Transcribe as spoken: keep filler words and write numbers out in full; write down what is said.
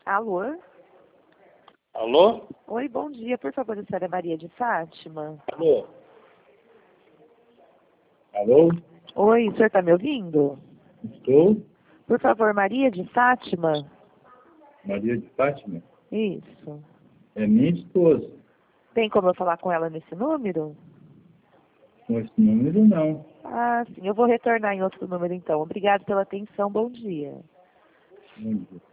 Alô? Alô? Oi, bom dia. Por favor, a senhora Maria de Fátima? Alô? Alô? Oi, o senhor está me ouvindo? Estou? Por favor, Maria de Fátima? Maria de Fátima? Isso. É minha esposa. Tem como eu falar com ela nesse número? Com esse número, não. Ah, sim. Eu vou retornar em outro número, então. Obrigado pela atenção. Bom dia. Bom dia.